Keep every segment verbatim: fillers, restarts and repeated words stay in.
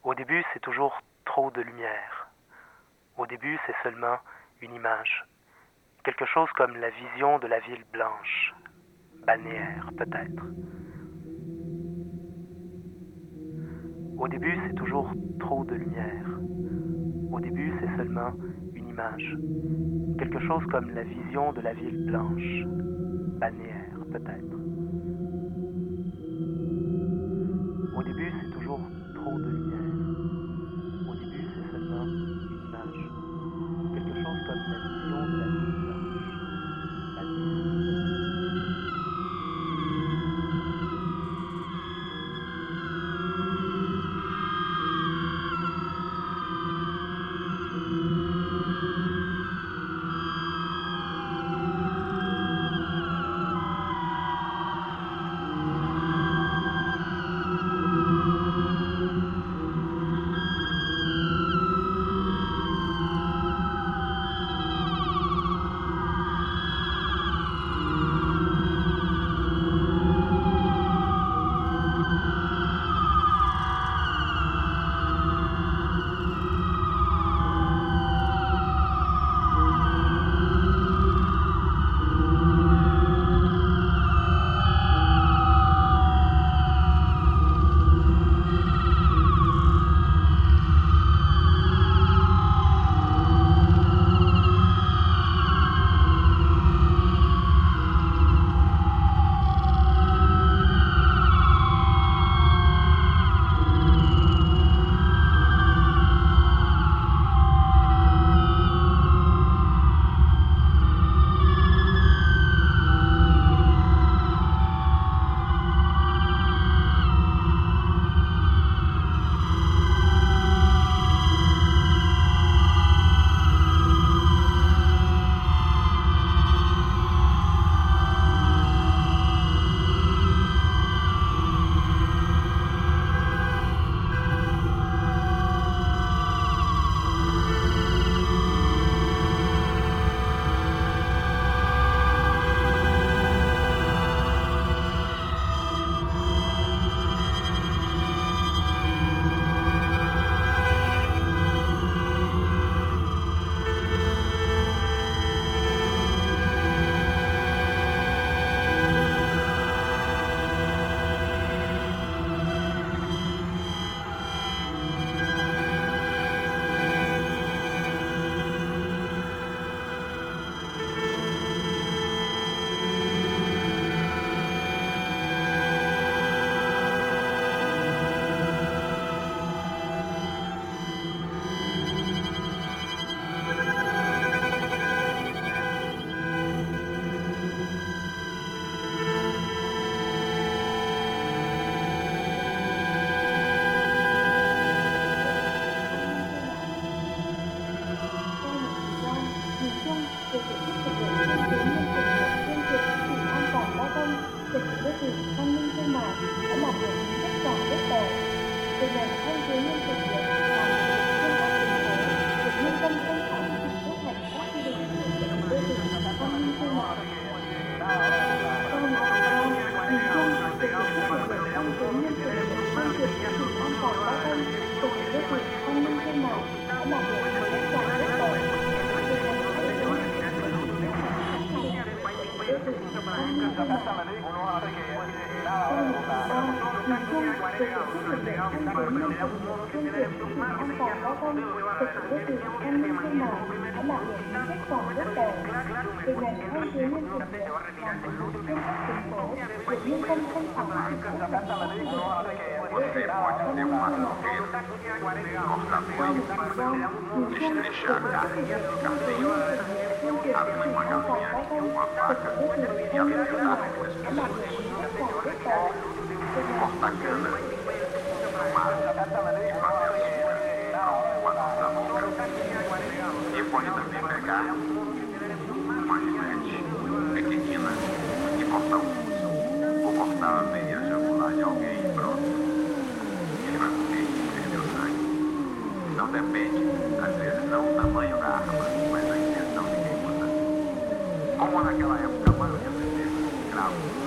Au début, c'est toujours trop de lumière. Au début, c'est seulement une image. Quelque chose comme la vision de la ville blanche, balnéaire peut-être. Au début, c'est toujours trop de lumière. Au début, c'est seulement une image. Quelque chose comme la vision de la ville blanche, balnéaire peut-être. Au début, c'est toujours trop de lumière. Au début, c'est seulement une image. Quelque chose comme la vision de la ville blanche, balnéaire peut-être.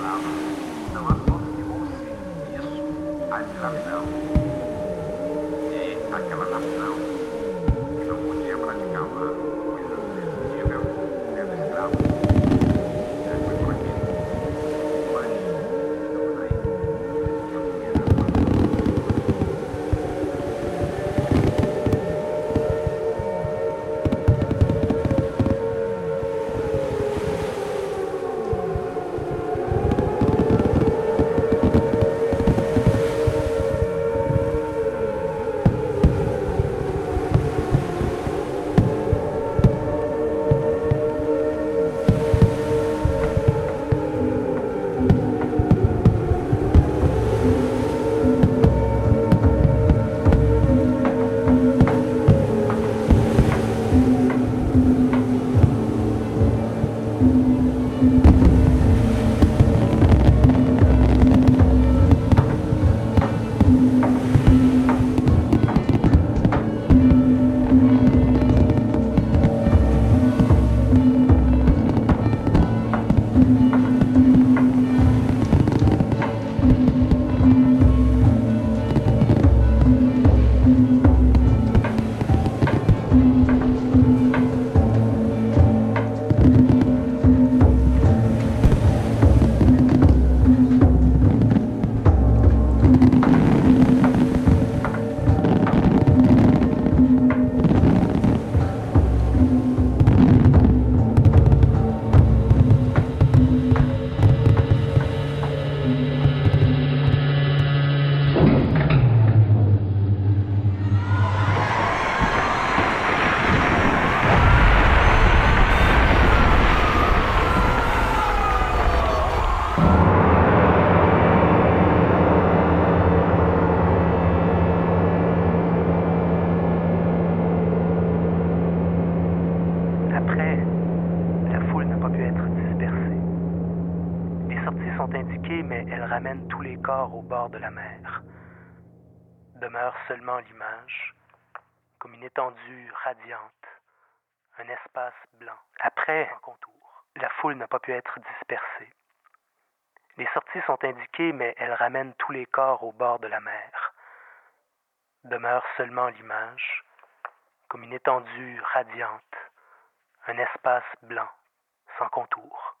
a escravidão. E Mais elle ramène tous les corps au bord de la mer. Demeure seulement l'image, comme une étendue radiante, un espace blanc. Après, en contour, la foule n'a pas pu être dispersée. Les sorties sont indiquées, mais elles ramènent tous les corps au bord de la mer. Demeure seulement l'image, comme une étendue radiante, un espace blanc, sans contour.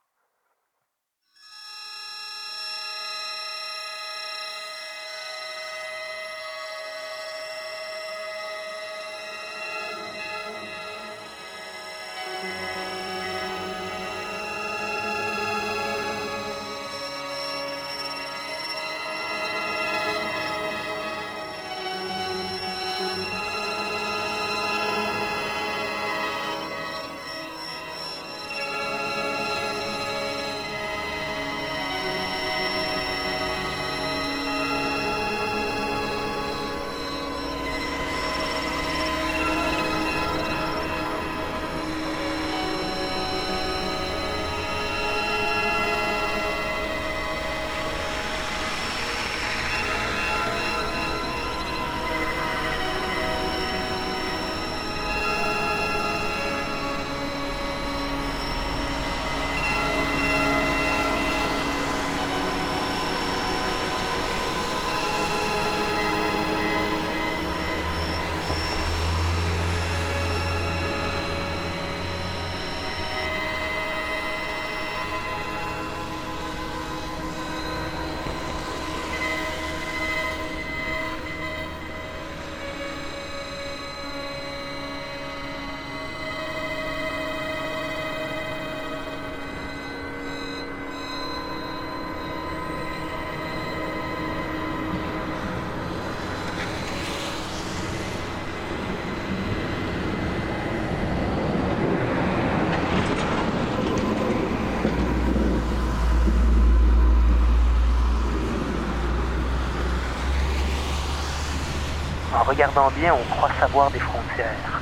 En regardant bien, on croit savoir des frontières.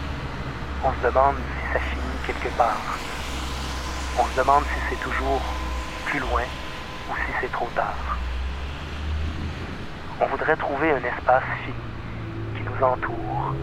On se demande si ça finit quelque part. On se demande si c'est toujours plus loin ou si c'est trop tard. On voudrait trouver un espace fini qui nous entoure.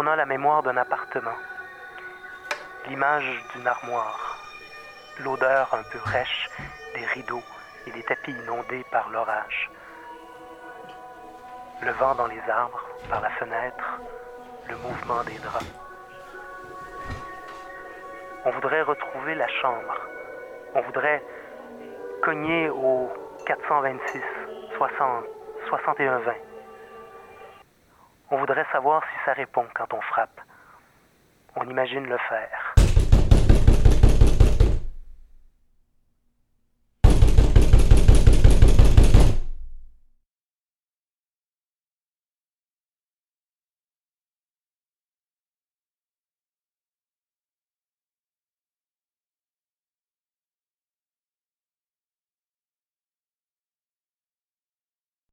On a la mémoire d'un appartement, l'image d'une armoire, l'odeur un peu rêche des rideaux et des tapis inondés par l'orage, le vent dans les arbres, par la fenêtre, le mouvement des draps. On voudrait retrouver la chambre. On voudrait cogner au quatre cent vingt-six, soixante, soixante et un vingt. On voudrait savoir si ça répond quand on frappe. On imagine le faire.